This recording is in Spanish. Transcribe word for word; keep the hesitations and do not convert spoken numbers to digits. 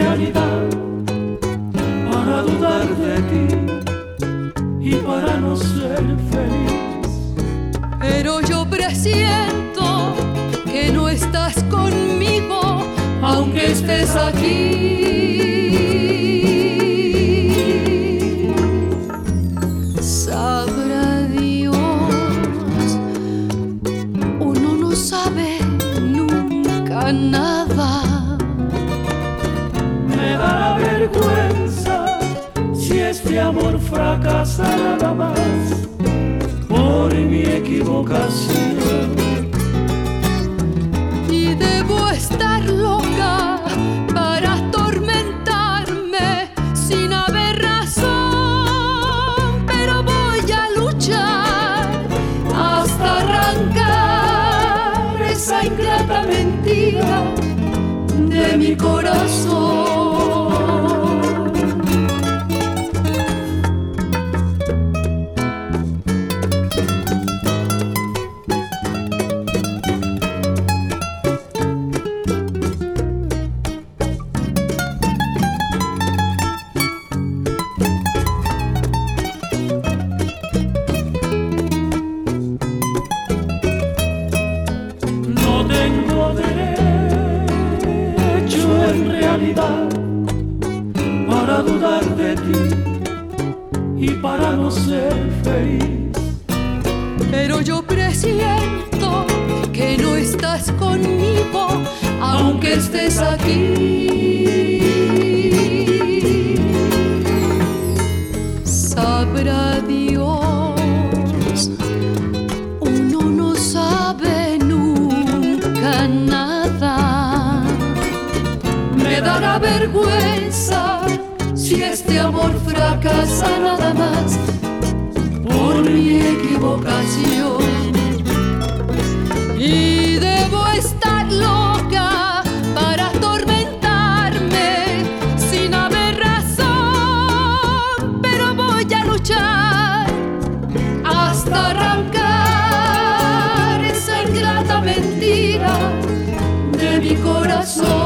realidad para dudar de ti y para no ser feliz. Pero yo presiento que no estás conmigo, aunque estés aquí. Sabrá Dios, uno no sabe nunca nada. Me da vergüenza si este amor fracasa nada más por mi equivocación. Y debo estar loca para atormentarme sin haber razón, pero voy a luchar hasta arrancar esa ingrata mentira de mi corazón. No tengo derecho en realidad para dudar de ti y para no ser feliz. Pero yo presiento que no estás conmigo, aunque estés aquí. Sabrá Dios, uno no sabe nunca nada. Me dará vergüenza si este amor fracasa nada más por mi equivocación. Y debo estar loca para atormentarme sin haber razón, pero voy a luchar hasta arrancar esa ingrata mentira de mi corazón.